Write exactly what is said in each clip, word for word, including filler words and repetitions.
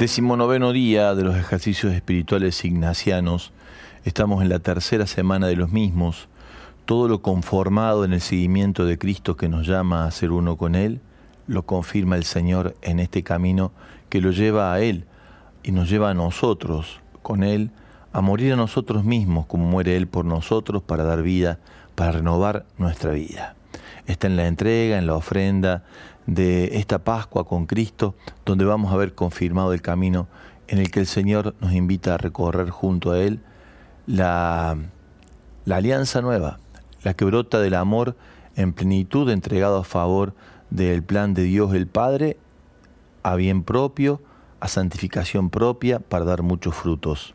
Decimonoveno día de los ejercicios espirituales ignacianos. Estamos en la tercera semana de los mismos. Todo lo conformado en el seguimiento de Cristo que nos llama a ser uno con Él, lo confirma el Señor en este camino que lo lleva a Él y nos lleva a nosotros con Él a morir a nosotros mismos como muere Él por nosotros para dar vida, para renovar nuestra vida. Está en la entrega, en la ofrenda de esta Pascua con Cristo, donde vamos a ver confirmado el camino en el que el Señor nos invita a recorrer junto a Él la, la alianza nueva, la que brota del amor en plenitud entregado a favor del plan de Dios el Padre, a bien propio, a santificación propia, para dar muchos frutos.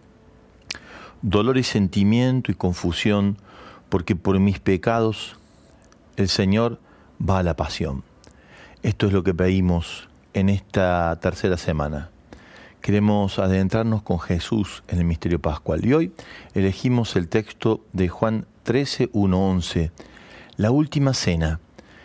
Dolor y sentimiento y confusión, porque por mis pecados el Señor va a la pasión. Esto es lo que pedimos en esta tercera semana. Queremos adentrarnos con Jesús en el misterio pascual. Y hoy elegimos el texto de Juan trece, uno a once, la última cena.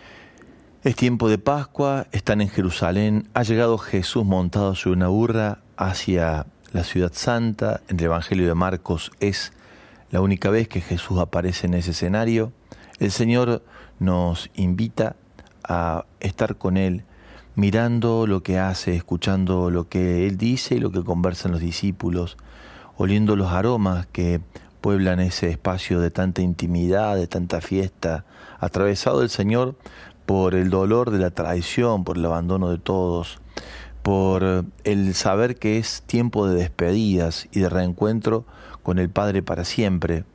Es tiempo de Pascua, están en Jerusalén, ha llegado Jesús montado sobre una burra hacia la ciudad santa. En el Evangelio de Marcos es la única vez que Jesús aparece en ese escenario. El Señor nos invita a estar con Él, mirando lo que hace, escuchando lo que Él dice y lo que conversan los discípulos, oliendo los aromas que pueblan ese espacio de tanta intimidad, de tanta fiesta, atravesado el Señor por el dolor de la traición, por el abandono de todos, por el saber que es tiempo de despedidas y de reencuentro con el Padre para siempre.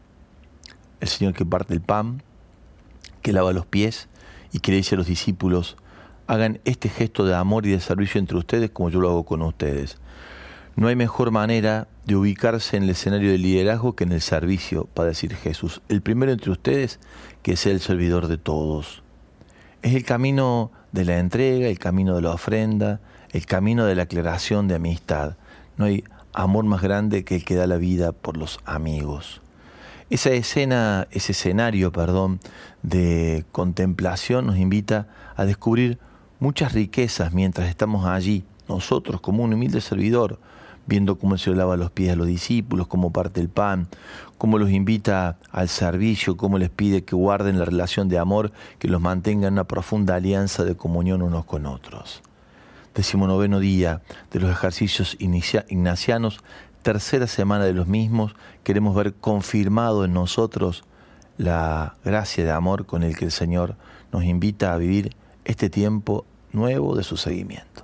El Señor que parte el pan, que lava los pies y que le dice a los discípulos: hagan este gesto de amor y de servicio entre ustedes como yo lo hago con ustedes. No hay mejor manera de ubicarse en el escenario del liderazgo que en el servicio, para decir Jesús, el primero entre ustedes que sea el servidor de todos. Es el camino de la entrega, el camino de la ofrenda, el camino de la aclaración de amistad. No hay amor más grande que el que da la vida por los amigos. Esa escena, ese escenario, perdón, de contemplación nos invita a descubrir muchas riquezas mientras estamos allí, nosotros como un humilde servidor, viendo cómo el Señor lava los pies a los discípulos, cómo parte el pan, cómo los invita al servicio, cómo les pide que guarden la relación de amor, que los mantenga en una profunda alianza de comunión unos con otros. Decimonoveno día de los ejercicios inicia- ignacianos, tercera semana de los mismos, queremos ver confirmado en nosotros la gracia de amor con el que el Señor nos invita a vivir este tiempo nuevo de su seguimiento.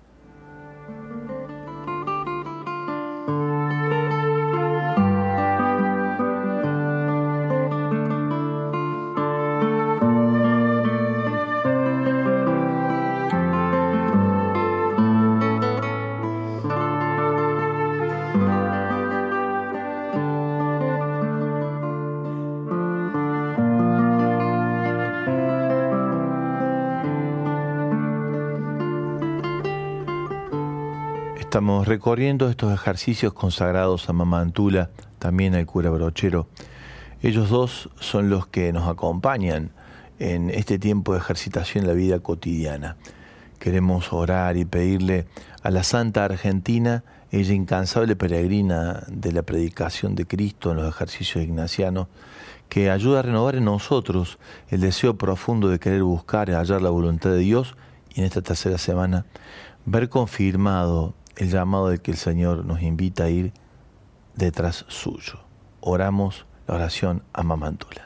Estamos recorriendo estos ejercicios consagrados a Mamá Antula, también al cura Brochero. Ellos dos son los que nos acompañan en este tiempo de ejercitación en la vida cotidiana. Queremos orar y pedirle a la Santa Argentina, ella incansable peregrina de la predicación de Cristo en los ejercicios ignacianos, que ayude a renovar en nosotros el deseo profundo de querer buscar y hallar la voluntad de Dios, y en esta tercera semana ver confirmado el llamado del que el Señor nos invita a ir detrás suyo. Oramos la oración a Mamá Antula.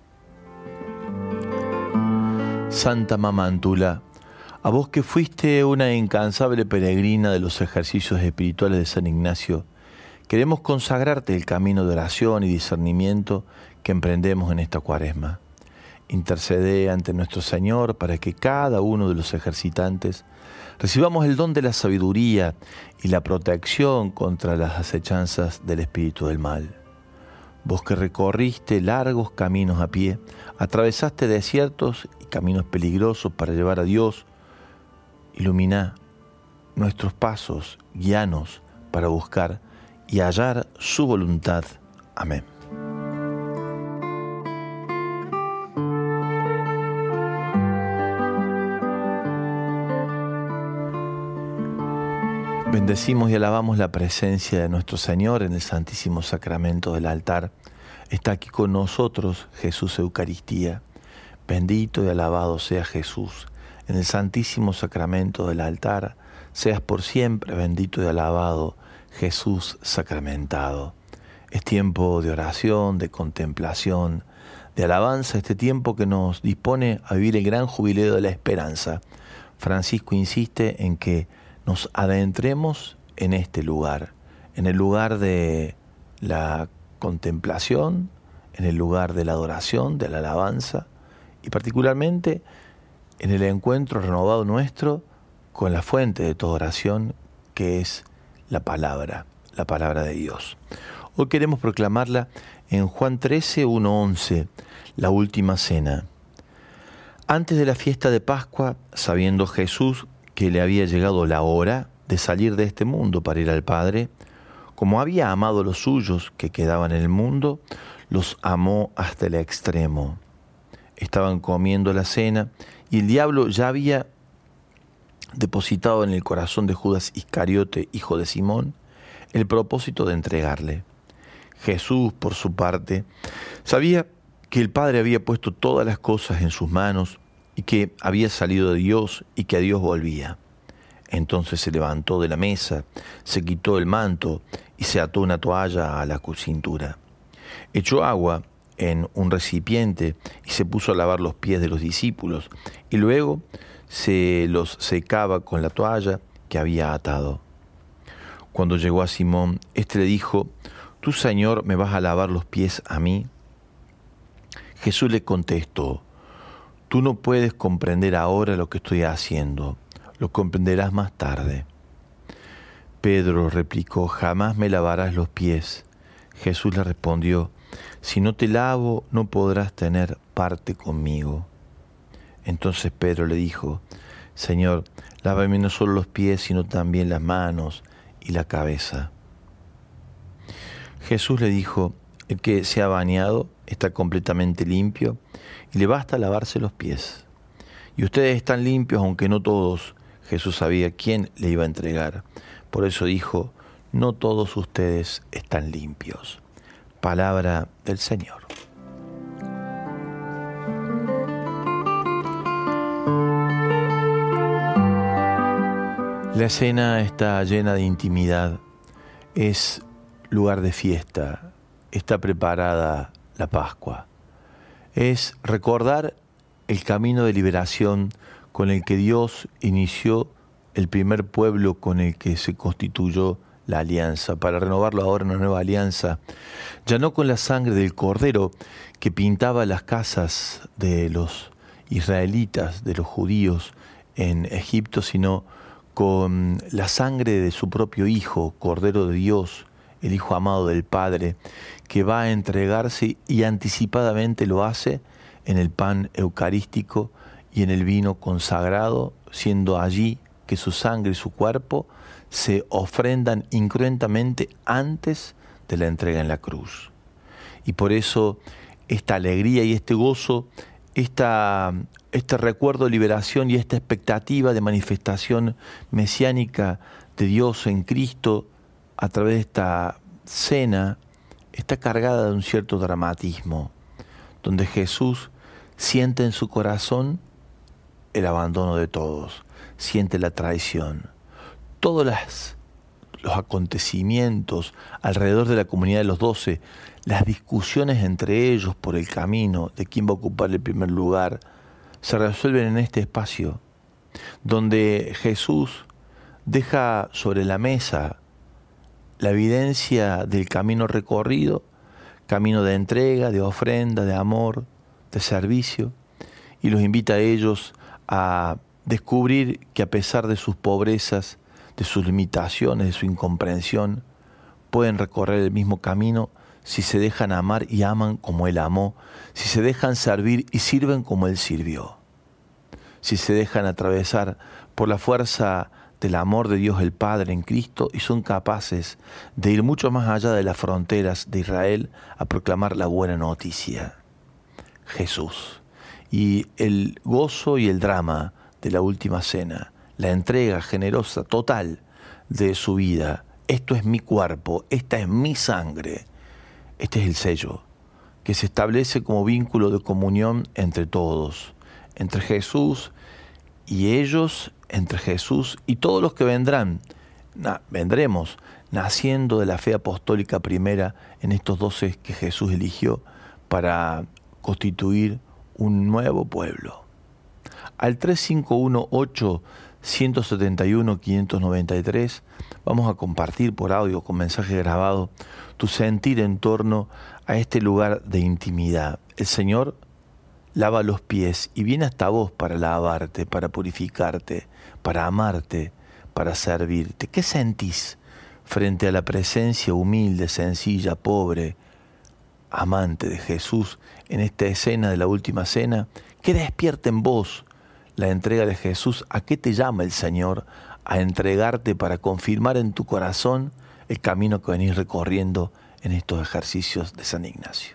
Santa Mamá Antula, a vos que fuiste una incansable peregrina de los ejercicios espirituales de San Ignacio, queremos consagrarte el camino de oración y discernimiento que emprendemos en esta Cuaresma. Intercede ante nuestro Señor para que cada uno de los ejercitantes recibamos el don de la sabiduría y la protección contra las acechanzas del espíritu del mal. Vos que recorriste largos caminos a pie, atravesaste desiertos y caminos peligrosos para llevar a Dios, iluminá nuestros pasos, guíanos para buscar y hallar su voluntad. Amén. Bendecimos y alabamos la presencia de nuestro Señor en el Santísimo Sacramento del altar. Está aquí con nosotros Jesús Eucaristía. Bendito y alabado sea Jesús en el Santísimo Sacramento del altar. Seas por siempre bendito y alabado Jesús sacramentado. Es tiempo de oración, de contemplación, de alabanza, este tiempo que nos dispone a vivir el gran jubileo de la esperanza. Francisco insiste en que nos adentremos en este lugar, en el lugar de la contemplación, en el lugar de la adoración, de la alabanza, y particularmente en el encuentro renovado nuestro con la fuente de toda oración, que es la palabra, la palabra de Dios. Hoy queremos proclamarla en Juan trece, uno, once, la última cena. Antes de la fiesta de Pascua, sabiendo Jesús que le había llegado la hora de salir de este mundo para ir al Padre, como había amado a los suyos que quedaban en el mundo, los amó hasta el extremo. Estaban comiendo la cena y el diablo ya había depositado en el corazón de Judas Iscariote, hijo de Simón, el propósito de entregarle. Jesús, por su parte, sabía que el Padre había puesto todas las cosas en sus manos y que había salido de Dios y que a Dios volvía. Entonces se levantó de la mesa, se quitó el manto y se ató una toalla a la cintura. Echó agua en un recipiente y se puso a lavar los pies de los discípulos y luego se los secaba con la toalla que había atado. Cuando llegó a Simón, éste le dijo: ¿Tú, Señor, me vas a lavar los pies a mí? Jesús le contestó: Tú no puedes comprender ahora lo que estoy haciendo, lo comprenderás más tarde. Pedro replicó: Jamás me lavarás los pies. Jesús le respondió: Si no te lavo, no podrás tener parte conmigo. Entonces Pedro le dijo: Señor, lávame no solo los pies, sino también las manos y la cabeza. Jesús le dijo: El que se ha bañado está completamente limpio y le basta lavarse los pies. Y ustedes están limpios, aunque no todos. Jesús sabía quién le iba a entregar. Por eso dijo: No todos ustedes están limpios. Palabra del Señor. La escena está llena de intimidad. Es lugar de fiesta. Está preparada la Pascua. Es recordar el camino de liberación con el que Dios inició el primer pueblo con el que se constituyó la alianza, para renovarlo ahora en una nueva alianza, ya no con la sangre del cordero que pintaba las casas de los israelitas, de los judíos en Egipto, sino con la sangre de su propio Hijo, Cordero de Dios, el Hijo amado del Padre, que va a entregarse y anticipadamente lo hace en el pan eucarístico y en el vino consagrado, siendo allí que su sangre y su cuerpo se ofrendan incruentamente antes de la entrega en la cruz. Y por eso esta alegría y este gozo, esta, este recuerdo de liberación y esta expectativa de manifestación mesiánica de Dios en Cristo a través de esta cena, está cargada de un cierto dramatismo, donde Jesús siente en su corazón el abandono de todos, siente la traición. Todos las, los acontecimientos alrededor de la comunidad de los doce, las discusiones entre ellos por el camino de quién va a ocupar el primer lugar, se resuelven en este espacio, donde Jesús deja sobre la mesa la evidencia del camino recorrido, camino de entrega, de ofrenda, de amor, de servicio, y los invita a ellos a descubrir que a pesar de sus pobrezas, de sus limitaciones, de su incomprensión, pueden recorrer el mismo camino si se dejan amar y aman como Él amó, si se dejan servir y sirven como Él sirvió, si se dejan atravesar por la fuerza del amor de Dios el Padre en Cristo y son capaces de ir mucho más allá de las fronteras de Israel a proclamar la buena noticia, Jesús. Y el gozo y el drama de la última cena, la entrega generosa, total, de su vida. Esto es mi cuerpo, esta es mi sangre. Este es el sello que se establece como vínculo de comunión entre todos, entre Jesús y ellos, entre Jesús y todos los que vendrán, na, vendremos, naciendo de la fe apostólica primera en estos doce que Jesús eligió para constituir un nuevo pueblo. Al tres cinco uno ocho, uno siete uno, cinco nueve tres vamos a compartir por audio con mensaje grabado tu sentir en torno a este lugar de intimidad. El Señor lava los pies y viene hasta vos para lavarte, para purificarte, para amarte, para servirte. ¿Qué sentís frente a la presencia humilde, sencilla, pobre, amante de Jesús en esta escena de la última cena? ¿Qué despierta en vos la entrega de Jesús? ¿A qué te llama el Señor a entregarte para confirmar en tu corazón el camino que venís recorriendo en estos ejercicios de San Ignacio?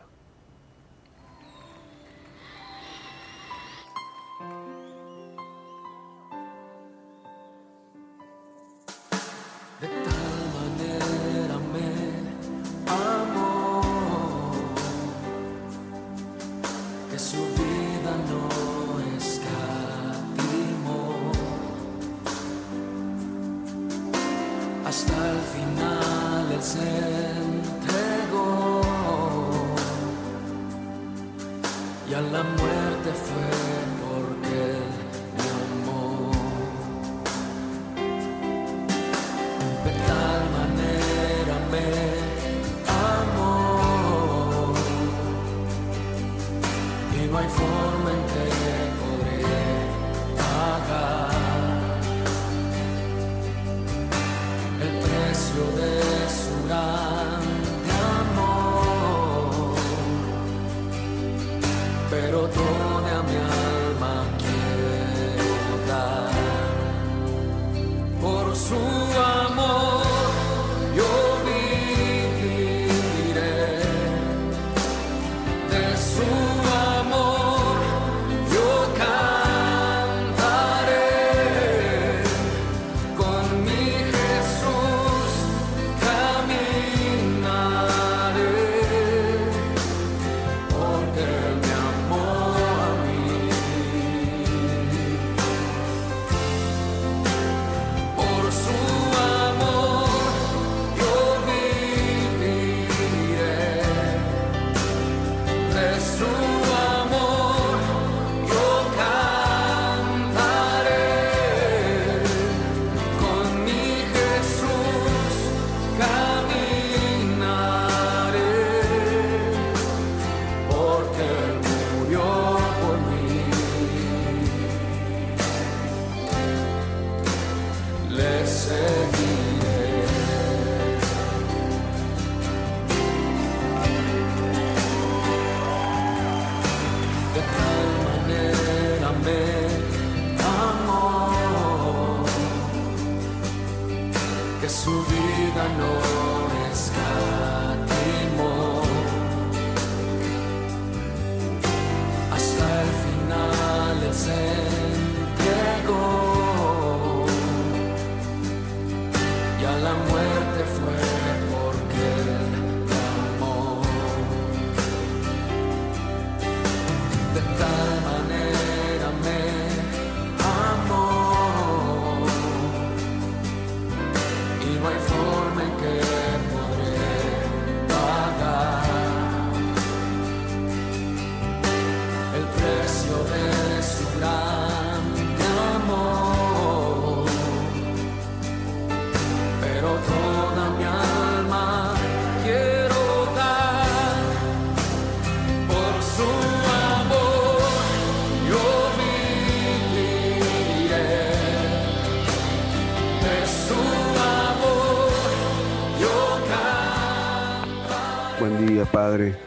Padre,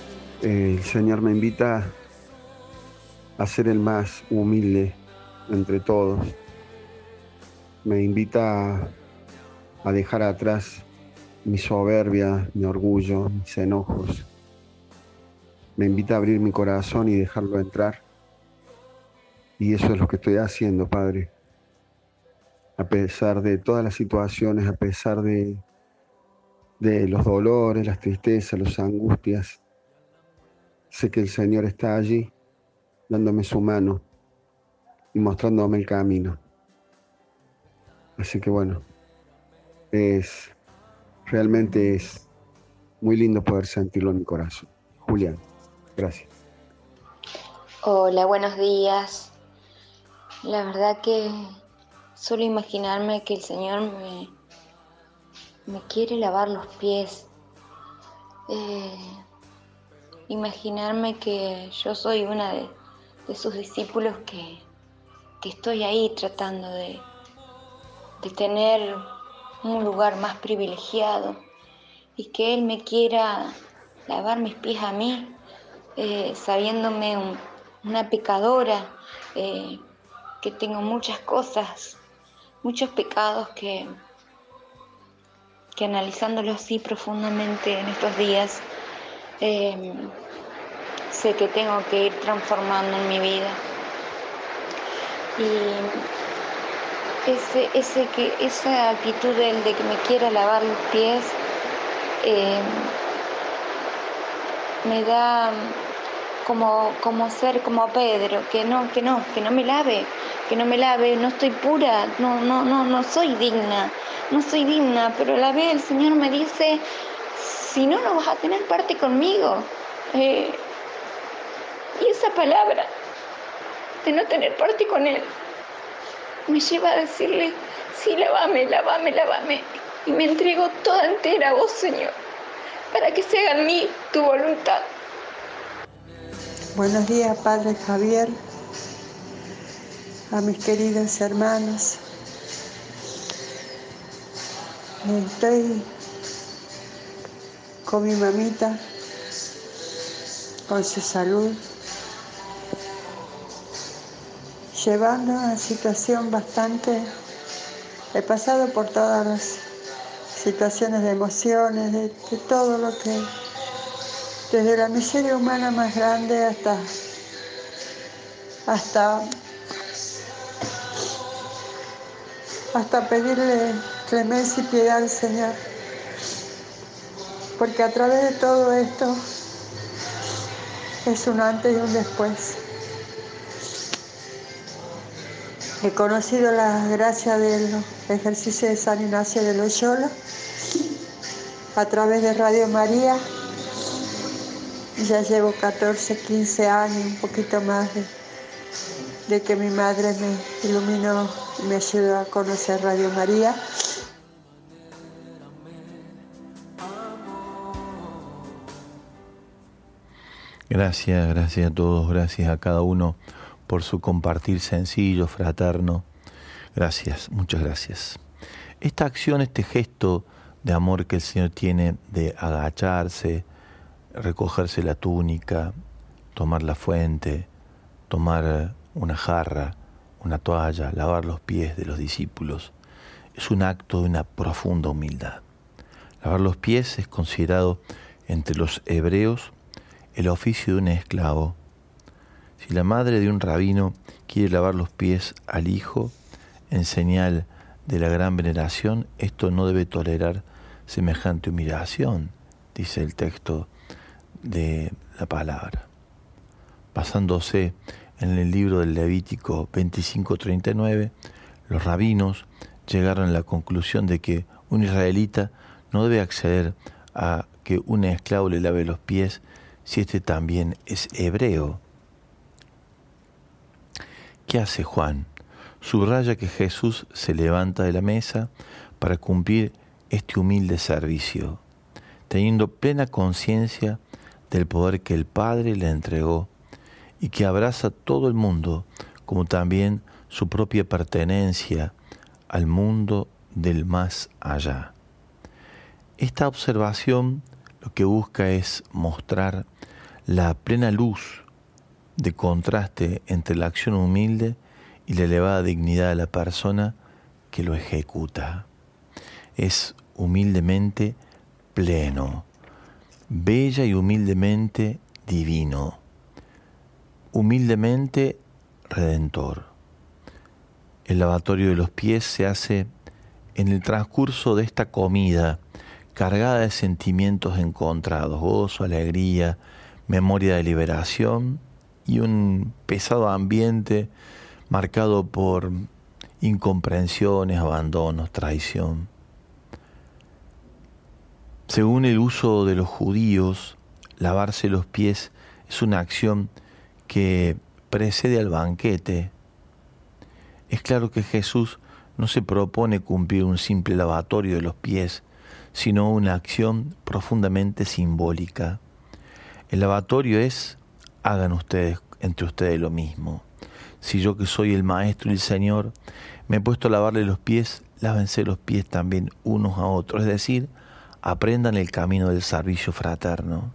eh, el Señor me invita a ser el más humilde entre todos. Me invita a, a dejar atrás mi soberbia, mi orgullo, mis enojos. Me invita a abrir mi corazón y dejarlo entrar. Y eso es lo que estoy haciendo, Padre. a pesar de todas las situaciones, a pesar de, de los dolores, las tristezas, las angustias. Sé que el Señor está allí, dándome su mano y mostrándome el camino. Así que bueno, es realmente es muy lindo poder sentirlo en mi corazón. Julián, gracias. Hola, buenos días. La verdad que solo imaginarme que el Señor me, me quiere lavar los pies. Eh, imaginarme que yo soy una de, de sus discípulos que, que estoy ahí tratando de, de tener un lugar más privilegiado y que Él me quiera lavar mis pies a mí, eh, sabiéndome un, una pecadora, eh, que tengo muchas cosas, muchos pecados que, que analizándolo así profundamente en estos días, eh, sé que tengo que ir transformando en mi vida. Y ese, ese que, esa actitud de él de que me quiera lavar los pies, eh, me da como, como ser como Pedro, que no, que no, que no me lave, que no me lave, no estoy pura, no, no, no, no soy digna, no soy digna, pero a la vez el Señor me dice, si no, no vas a tener parte conmigo. Eh, y esa palabra de no tener parte con Él me lleva a decirle, sí, lávame, lávame, lávame, y me entrego toda entera a vos, Señor, para que se haga en mí tu voluntad. Buenos días, Padre Javier, a mis queridos hermanos. Estoy con mi mamita, con su salud, llevando una situación bastante... He pasado por todas las situaciones de emociones, de, de todo lo que... Desde la miseria humana más grande hasta... hasta... hasta pedirle clemencia y piedad al Señor. Porque a través de todo esto es un antes y un después. He conocido la gracia del ejercicio de San Ignacio de Loyola a través de Radio María. Ya llevo catorce, quince años, un poquito más de, de que mi madre me iluminó y me ayudó a conocer Radio María. Gracias, gracias a todos, gracias a cada uno por su compartir sencillo, fraterno. Gracias, muchas gracias. Esta acción, este gesto de amor que el Señor tiene de agacharse, recogerse la túnica, tomar la fuente, tomar una jarra, una toalla, lavar los pies de los discípulos, es un acto de una profunda humildad. Lavar los pies es considerado entre los hebreos el oficio de un esclavo. Si la madre de un rabino quiere lavar los pies al hijo en señal de la gran veneración, esto no debe tolerar semejante humillación, dice el texto de la palabra. Basándose en el libro del Levítico veinticinco treinta y nueve, los rabinos llegaron a la conclusión de que un israelita no debe acceder a que un esclavo le lave los pies si éste también es hebreo. ¿Qué hace Juan? Subraya que Jesús se levanta de la mesa para cumplir este humilde servicio, teniendo plena conciencia del poder que el Padre le entregó y que abraza todo el mundo, como también su propia pertenencia al mundo del más allá. Esta observación lo que busca es mostrar la plena luz de contraste entre la acción humilde y la elevada dignidad de la persona que lo ejecuta. Es humildemente pleno, bella y humildemente divino, humildemente redentor. El lavatorio de los pies se hace en el transcurso de esta comida cargada de sentimientos encontrados, gozo, alegría, memoria de liberación y un pesado ambiente marcado por incomprensiones, abandonos, traición. Según el uso de los judíos, lavarse los pies es una acción que precede al banquete. Es claro que Jesús no se propone cumplir un simple lavatorio de los pies, sino una acción profundamente simbólica. El lavatorio es, hagan ustedes entre ustedes lo mismo. Si yo, que soy el Maestro y el Señor, me he puesto a lavarle los pies, lávense los pies también unos a otros. Es decir, aprendan el camino del servicio fraterno.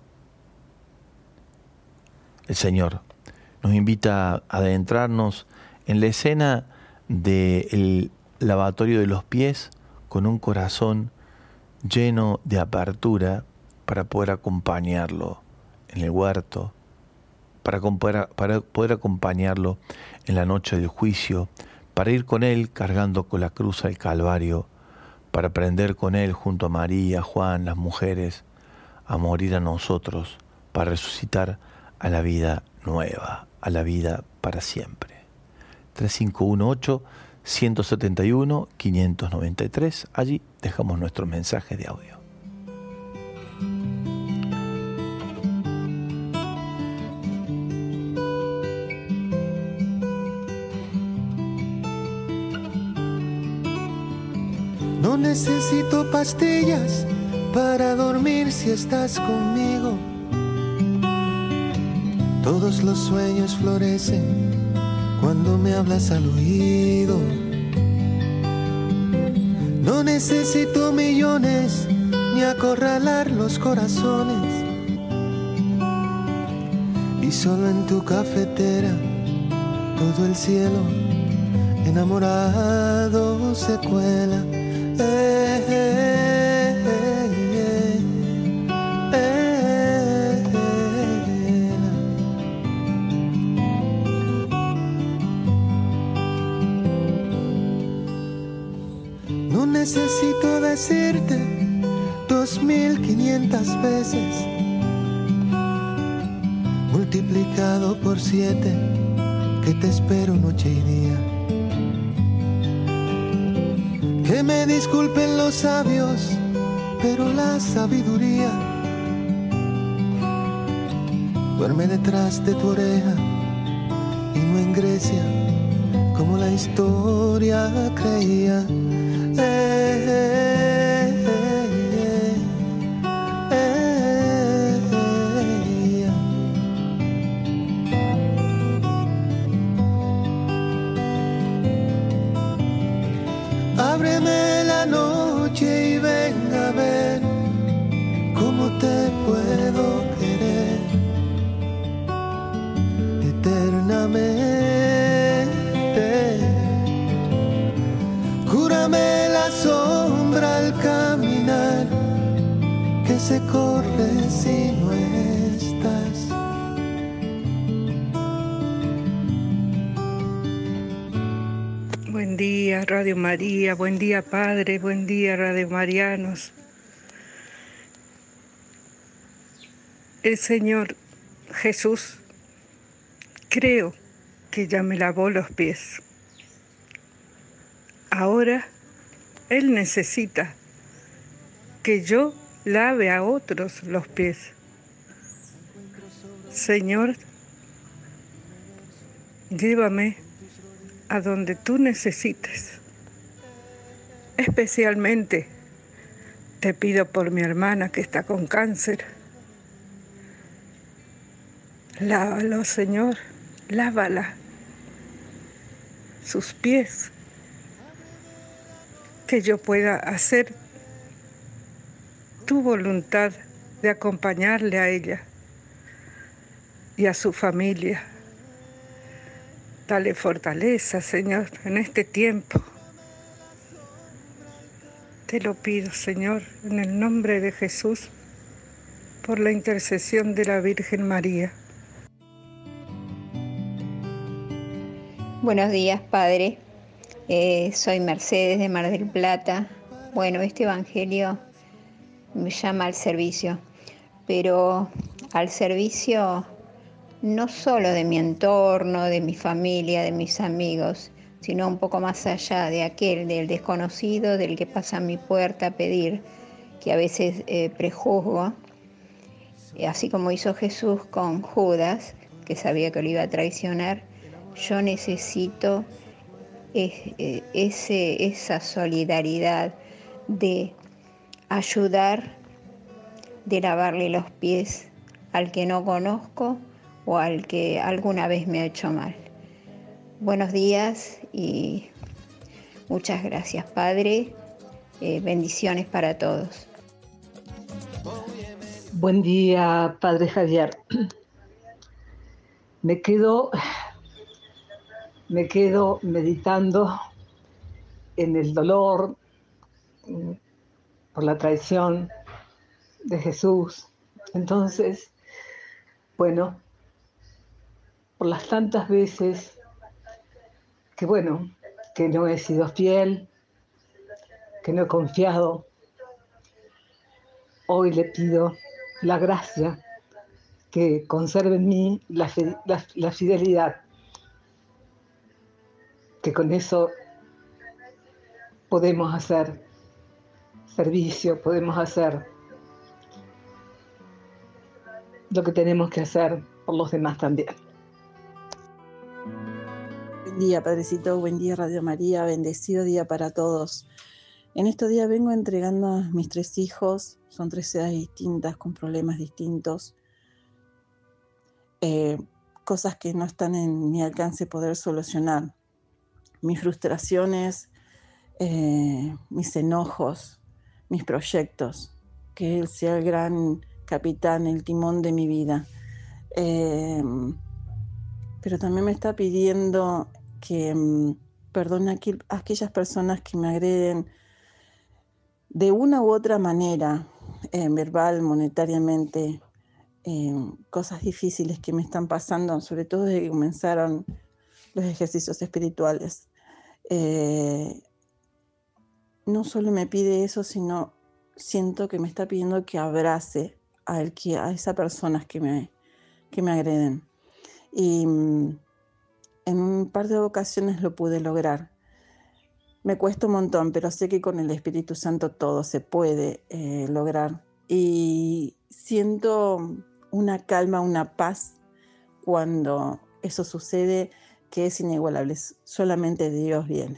El Señor nos invita a adentrarnos en la escena del lavatorio de los pies con un corazón lleno de apertura para poder acompañarlo en el huerto, para poder, para poder acompañarlo en la noche del juicio, para ir con Él cargando con la cruz al Calvario, para aprender con Él junto a María, Juan, las mujeres, a morir a nosotros, para resucitar a la vida nueva, a la vida para siempre. tres cinco uno ocho, uno siete uno, cinco nueve tres, allí dejamos nuestro mensaje de audio. No necesito pastillas para dormir si estás conmigo. Todos los sueños florecen cuando me hablas al oído. No necesito millones ni acorralar los corazones. Y solo en tu cafetera todo el cielo enamorado se cuela. Eh, eh, eh, eh, eh, No necesito decirte dos mil quinientas veces multiplicado por siete que te espero noche y día. Que me disculpen los sabios, pero la sabiduría duerme detrás de tu oreja y no en Grecia, como la historia creía. Eh, eh, eh, eh, eh, eh. Ábreme la noche y venga a ver cómo te puedo querer eternamente. Cúrame la sombra al caminar que se corre si no estás. Buen día, Radio María, buen día, Padre, buen día, Radio Marianos. El Señor Jesús, creo que ya me lavó los pies. Ahora Él necesita que yo lave a otros los pies. Señor, llévame a donde tú necesites. Especialmente te pido por mi hermana que está con cáncer. Lávalo, Señor, lávala, sus pies, que yo pueda hacer tu voluntad de acompañarle a ella y a su familia. Dale fortaleza, Señor, en este tiempo. Te lo pido, Señor, en el nombre de Jesús, por la intercesión de la Virgen María. Buenos días, Padre. Eh, soy Mercedes de Mar del Plata. Bueno, este evangelio me llama al servicio, pero al servicio no solo de mi entorno, de mi familia, de mis amigos, sino un poco más allá de aquel, del desconocido, del que pasa a mi puerta a pedir, que a veces eh, prejuzgo, así como hizo Jesús con Judas, que sabía que lo iba a traicionar. Yo necesito es, eh, ese, esa solidaridad de ayudar, de lavarle los pies al que no conozco o al que alguna vez me ha hecho mal. Buenos días y muchas gracias, Padre. Eh, bendiciones para todos. Buen día, Padre Javier. Me quedo, me quedo meditando en el dolor por la traición de Jesús. Entonces, bueno, por las tantas veces que, bueno, que no he sido fiel, que no he confiado, hoy le pido la gracia que conserve en mí la, la, la fidelidad, que con eso podemos hacer servicio, podemos hacer lo que tenemos que hacer por los demás también. Buen día, Padrecito, buen día, Radio María, bendecido día para todos. En estos días vengo entregando a mis tres hijos, son tres edades distintas, con problemas distintos, eh, cosas que no están en mi alcance poder solucionar. Mis frustraciones, eh, mis enojos, mis proyectos, que Él sea el gran capitán, el timón de mi vida. Eh, pero también me está pidiendo que um, perdone a, aquel, a aquellas personas que me agreden de una u otra manera, eh, verbal, monetariamente, eh, cosas difíciles que me están pasando, sobre todo desde que comenzaron los ejercicios espirituales. Eh, no solo me pide eso, sino siento que me está pidiendo que abrace a, el que, a esas personas que me, que me agreden. Y en un par de ocasiones lo pude lograr. Me cuesta un montón, pero sé que con el Espíritu Santo todo se puede eh, lograr. Y siento una calma, una paz cuando eso sucede, que es inigualable. Solamente Dios viene.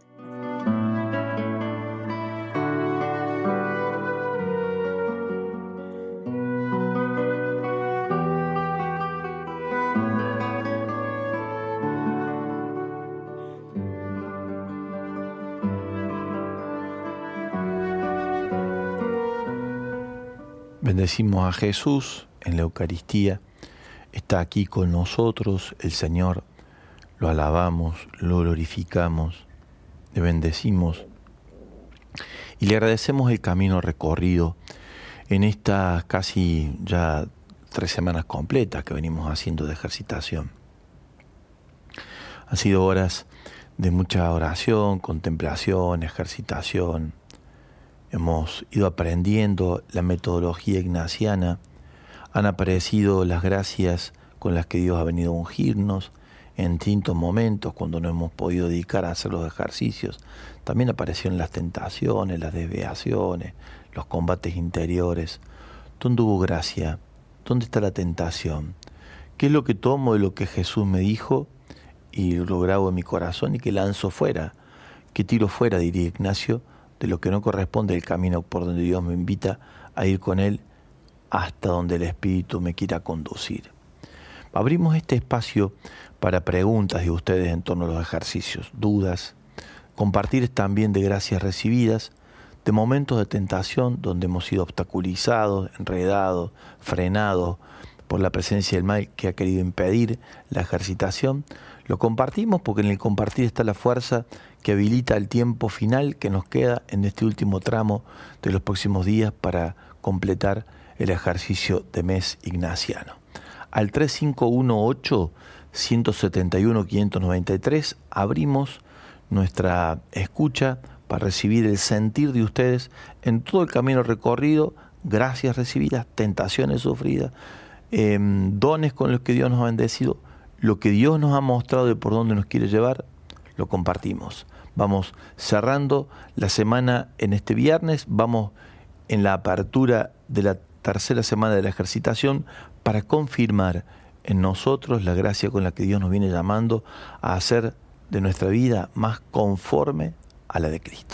Bendecimos a Jesús en la Eucaristía, está aquí con nosotros el Señor, lo alabamos, lo glorificamos, le bendecimos y le agradecemos el camino recorrido en estas casi ya tres semanas completas que venimos haciendo de ejercitación. Han sido horas de mucha oración, contemplación, ejercitación. Hemos ido aprendiendo la metodología ignaciana, han aparecido las gracias con las que Dios ha venido a ungirnos en distintos momentos cuando no hemos podido dedicar a hacer los ejercicios. También aparecieron las tentaciones, las desviaciones, los combates interiores. ¿Dónde hubo gracia? ¿Dónde está la tentación? ¿Qué es lo que tomo de lo que Jesús me dijo y lo grabo en mi corazón y que lanzo fuera? ¿Qué tiro fuera, diría Ignacio, de lo que no corresponde al camino por donde Dios me invita a ir con Él hasta donde el Espíritu me quiera conducir? Abrimos este espacio para preguntas de ustedes en torno a los ejercicios, dudas, compartir también de gracias recibidas, de momentos de tentación donde hemos sido obstaculizados, enredados, frenados por la presencia del mal que ha querido impedir la ejercitación. Lo compartimos porque en el compartir está la fuerza que habilita el tiempo final que nos queda en este último tramo de los próximos días para completar el ejercicio de mes ignaciano. Al tres cinco uno ocho, uno siete uno, cinco nueve tres abrimos nuestra escucha, para recibir el sentir de ustedes en todo el camino recorrido, gracias recibidas, tentaciones sufridas, eh, dones con los que Dios nos ha bendecido, lo que Dios nos ha mostrado de por dónde nos quiere llevar, lo compartimos. Vamos cerrando la semana en este viernes, vamos en la apertura de la tercera semana de la ejercitación para confirmar en nosotros la gracia con la que Dios nos viene llamando a hacer de nuestra vida más conforme a la de Cristo.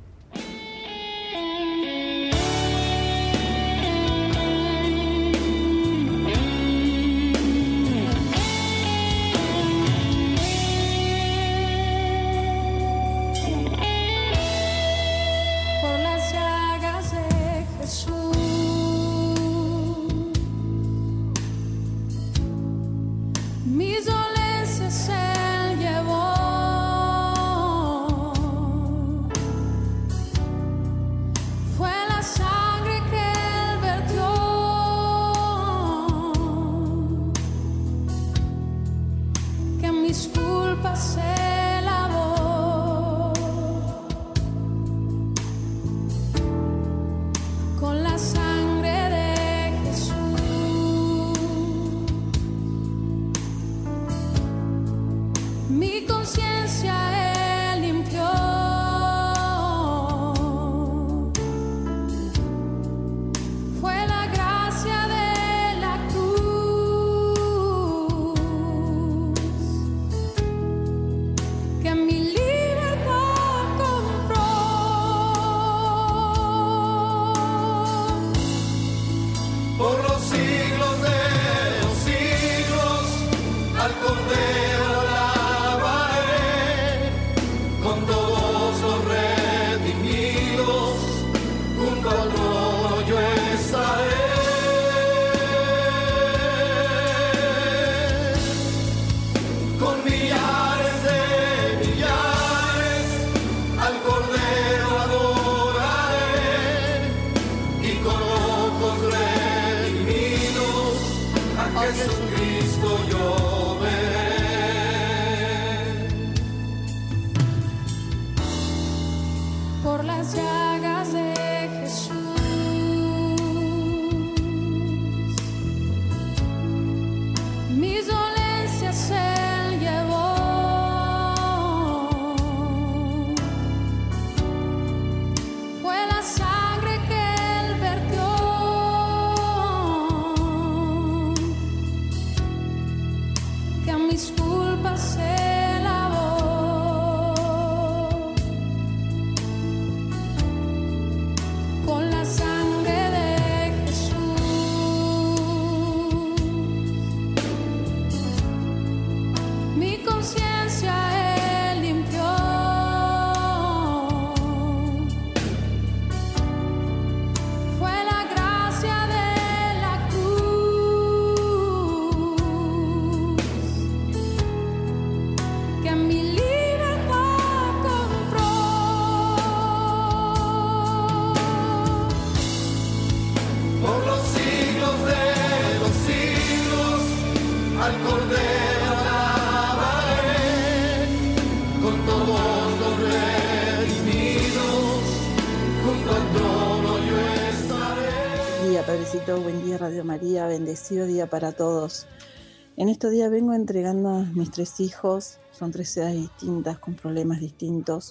Buen día Radio María, bendecido día para todos. En estos días vengo entregando a mis tres hijos, son tres edades distintas, con problemas distintos,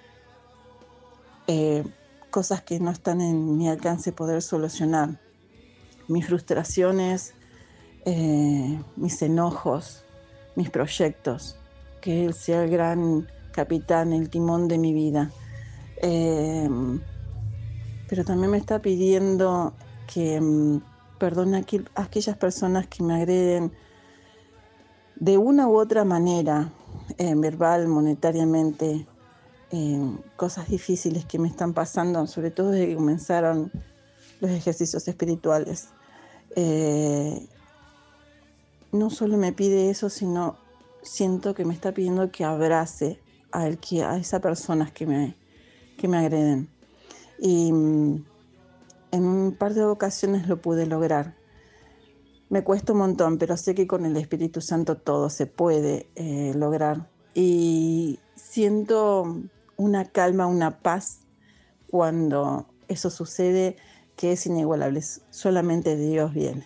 eh, cosas que no están en mi alcance poder solucionar, mis frustraciones, eh, mis enojos, mis proyectos, que Él sea el gran capitán, el timón de mi vida. Eh, pero también me está pidiendo que um, perdone a aquellas personas que me agreden de una u otra manera, eh, verbal, monetariamente, eh, cosas difíciles que me están pasando, sobre todo desde que comenzaron los ejercicios espirituales. Eh, no solo me pide eso, sino siento que me está pidiendo que abrace a, el que, a esas personas que me, que me agreden. Y um, en un par de ocasiones lo pude lograr. Me cuesta un montón, pero sé que con el Espíritu Santo todo se puede eh, lograr. Y siento una calma, una paz cuando eso sucede, que es inigualable. Solamente Dios viene.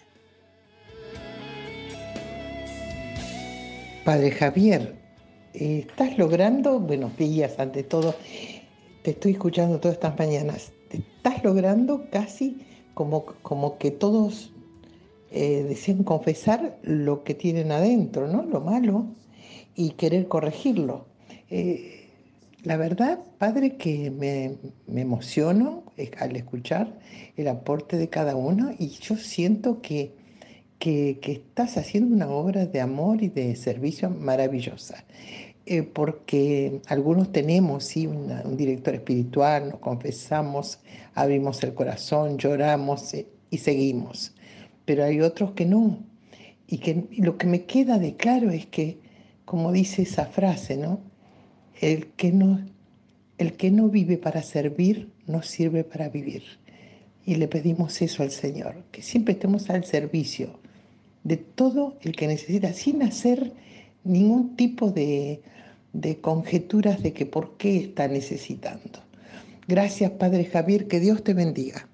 Padre Javier, eh, ¿estás logrando, buenos días ante todo, te estoy escuchando todas estas mañanas, estás logrando casi como, como que todos eh, desean confesar lo que tienen adentro, ¿no? Lo malo, y querer corregirlo. Eh, la verdad, Padre, que me, me emociono al escuchar el aporte de cada uno, y yo siento que Que, que estás haciendo una obra de amor y de servicio maravillosa, eh, porque algunos tenemos, sí, una, un director espiritual, nos confesamos, abrimos el corazón, lloramos eh, y seguimos, pero hay otros que no, y que y lo que me queda de claro es que, como dice esa frase, ¿no? El que no, el que no vive para servir, no sirve para vivir. Y le pedimos eso al Señor, que siempre estemos al servicio de todo el que necesita, sin hacer ningún tipo de, de conjeturas de que por qué está necesitando. Gracias, Padre Javier, que Dios te bendiga.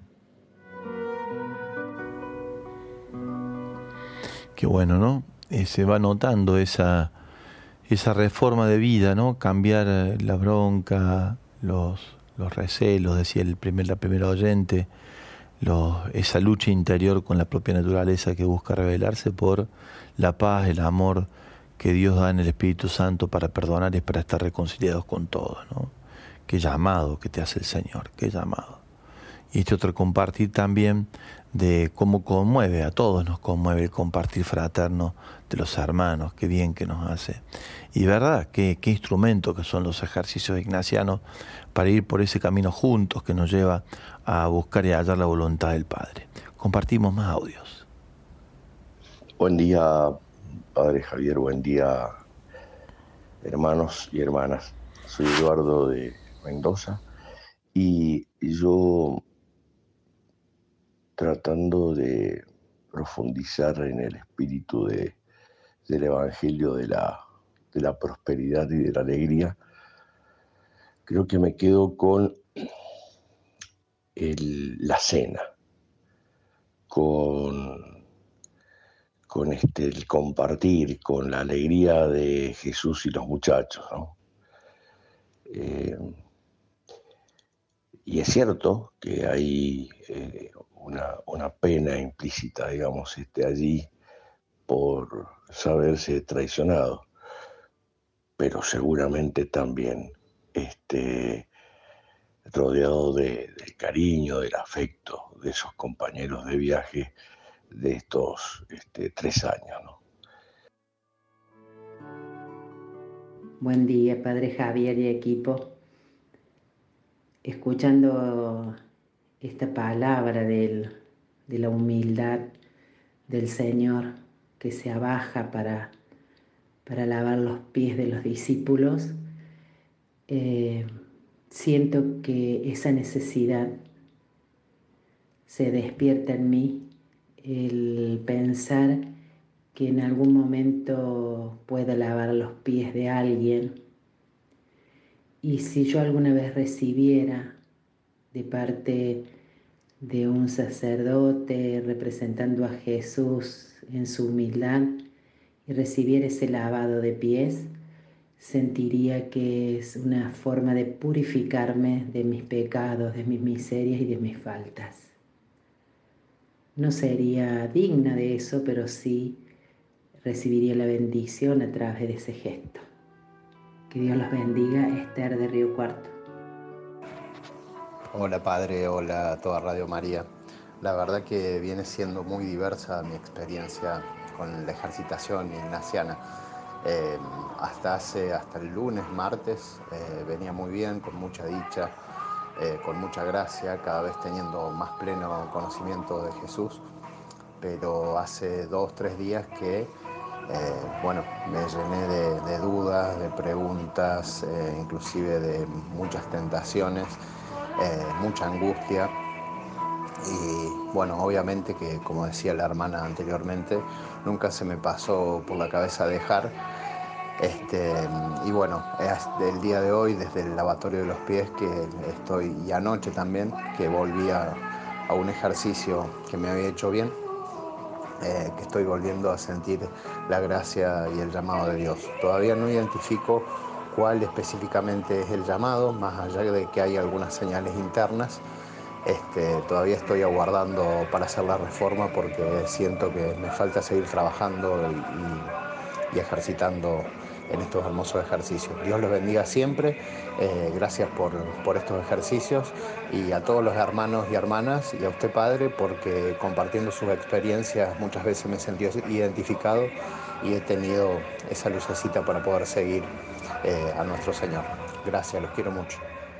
Qué bueno, ¿no? Eh, se va notando esa, esa reforma de vida, ¿no? Cambiar la bronca, los, los recelos, decía el primer, la primera oyente, Los, esa lucha interior con la propia naturaleza que busca revelarse por la paz, el amor que Dios da en el Espíritu Santo para perdonar y para estar reconciliados con todos, ¿no? Qué llamado que te hace el Señor, qué llamado. Y este otro compartir también de cómo conmueve, a todos nos conmueve el compartir fraterno de los hermanos, qué bien que nos hace. Y verdad, qué, qué instrumento que son los ejercicios ignacianos para ir por ese camino juntos que nos lleva a buscar y a hallar la voluntad del Padre. Compartimos más audios. Buen día, Padre Javier, buen día, hermanos y hermanas. Soy Eduardo de Mendoza y yo, tratando de profundizar en el espíritu de, del Evangelio de la, de la prosperidad y de la alegría, creo que me quedo con el, la cena, con, con este, el compartir, con la alegría de Jesús y los muchachos, ¿no? Eh, y es cierto que hay eh, una, una pena implícita, digamos, este, allí por saberse traicionado, pero seguramente también este, rodeado de, del cariño, del afecto de esos compañeros de viaje de estos este, tres años, ¿no? Buen día, Padre Javier y equipo. Escuchando esta palabra del, de la humildad del Señor que se abaja para, para lavar los pies de los discípulos, eh, siento que esa necesidad se despierta en mí, el pensar que en algún momento pueda lavar los pies de alguien. Y si yo alguna vez recibiera de parte de un sacerdote representando a Jesús en su humildad y recibiera ese lavado de pies, sentiría que es una forma de purificarme de mis pecados, de mis miserias y de mis faltas. No sería digna de eso, pero sí recibiría la bendición a través de ese gesto. Que Dios los bendiga. Esther de Río Cuarto. Hola Padre, hola a toda Radio María. La verdad que viene siendo muy diversa mi experiencia con la ejercitación ignaciana. Eh, hasta hace, hasta el lunes, martes, eh, venía muy bien, con mucha dicha, eh, con mucha gracia, cada vez teniendo más pleno conocimiento de Jesús. Pero hace dos, tres días que Eh, bueno, me llené de, de dudas, de preguntas, eh, inclusive de muchas tentaciones, eh, mucha angustia. Y bueno, obviamente que, como decía la hermana anteriormente, nunca se me pasó por la cabeza dejar, Este, y bueno, el día de hoy, desde el lavatorio de los pies, que estoy, y anoche también, que volví a, a un ejercicio que me había hecho bien, eh, que estoy volviendo a sentir la gracia y el llamado de Dios. Todavía no identifico cuál específicamente es el llamado, más allá de que hay algunas señales internas. Este, todavía estoy aguardando para hacer la reforma porque siento que me falta seguir trabajando y, y, y ejercitando en estos hermosos ejercicios. Dios los bendiga siempre, eh, gracias por, por estos ejercicios, y a todos los hermanos y hermanas, y a usted, Padre, porque compartiendo sus experiencias muchas veces me he sentido identificado y he tenido esa lucecita para poder seguir eh, a nuestro Señor. Gracias, los quiero mucho.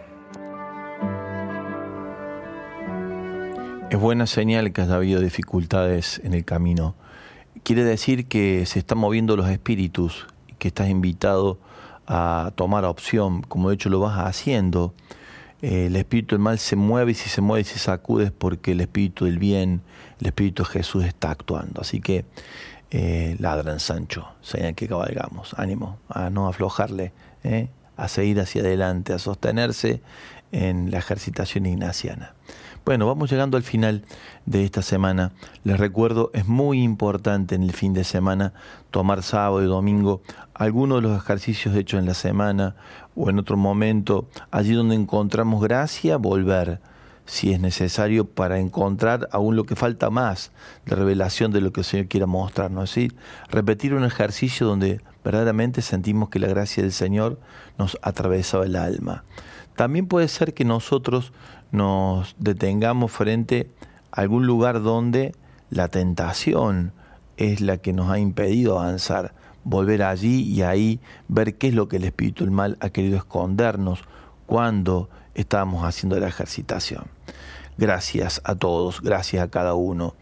Es buena señal que haya habido dificultades en el camino. Quiere decir que se están moviendo los espíritus, que estás invitado a tomar opción, como de hecho lo vas haciendo. Eh, el espíritu del mal se mueve, y si se mueve y se sacude es porque el espíritu del bien, el espíritu de Jesús está actuando. Así que eh, ladran, Sancho, señal que cabalgamos. Ánimo a no aflojarle, eh, a seguir hacia adelante, a sostenerse en la ejercitación ignaciana. Bueno, vamos llegando al final de esta semana. Les recuerdo, es muy importante en el fin de semana tomar sábado y domingo algunos de los ejercicios hechos en la semana o en otro momento, allí donde encontramos gracia, volver, si es necesario, para encontrar aún lo que falta más de revelación de lo que el Señor quiera mostrarnos. Es decir, repetir un ejercicio donde verdaderamente sentimos que la gracia del Señor nos atravesaba el alma. También puede ser que nosotros nos detengamos frente a algún lugar donde la tentación es la que nos ha impedido avanzar, volver allí y ahí ver qué es lo que el espíritu del mal ha querido escondernos cuando estábamos haciendo la ejercitación. Gracias a todos, gracias a cada uno.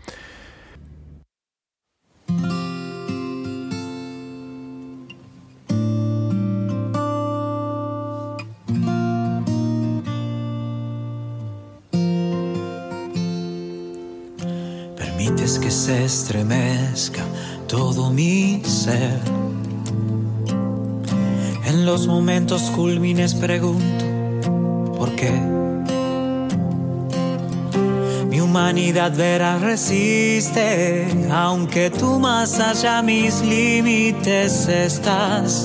Permites que se estremezca todo mi ser. En los momentos culmines pregunto ¿por qué? Mi humanidad verá resiste, aunque tú más allá mis límites estás.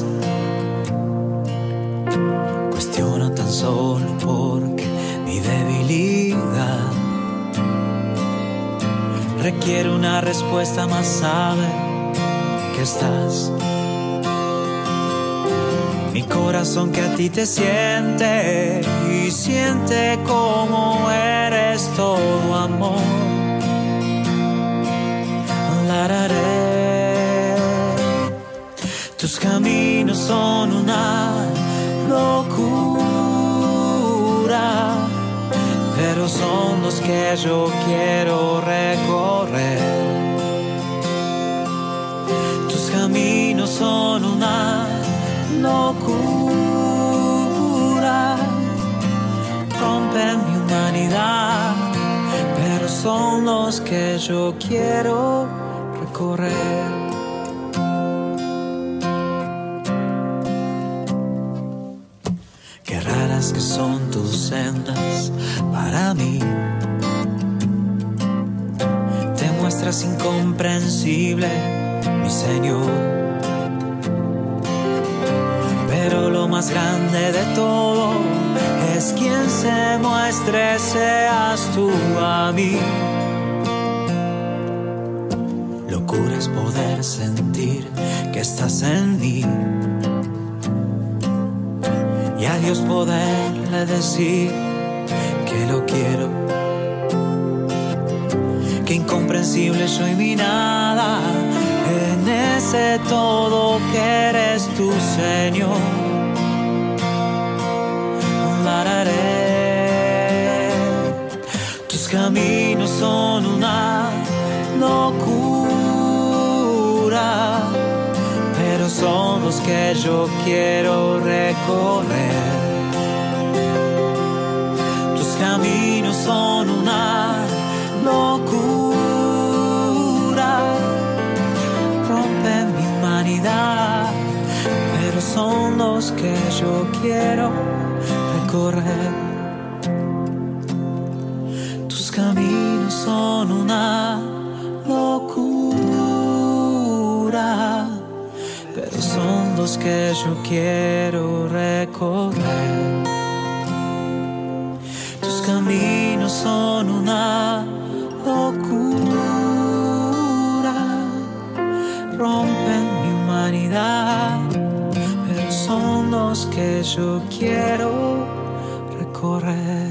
Cuestiono tan solo porque mi debilidad requiere una respuesta, más sabe que estás. Mi corazón que a ti te siente y siente como eres todo amor. Lararé. Tus caminos son una locura, pero son los que yo quiero recorrer. Tus caminos son una locura, rompen mi humanidad, pero son los que yo quiero recorrer. Qué raras que son tus sendas para mí, te muestras incomprensible, mi Señor. Pero lo más grande de todo es quien se muestre, seas tú a mí. Locura es poder sentir que estás en mí y a Dios poderle decir que lo quiero. Qué incomprensible soy mi nada en ese todo que eres tu Señor. Lararé. Tus caminos son una locura, pero son los que yo quiero recorrer. Tus caminos son una locura, rompen mi humanidad, pero son los que yo quiero recorrer. Tus caminos son una locura, pero son los que yo quiero recorrer. Tus caminos son una locura, rompen mi humanidad, pero son los que yo quiero recorrer.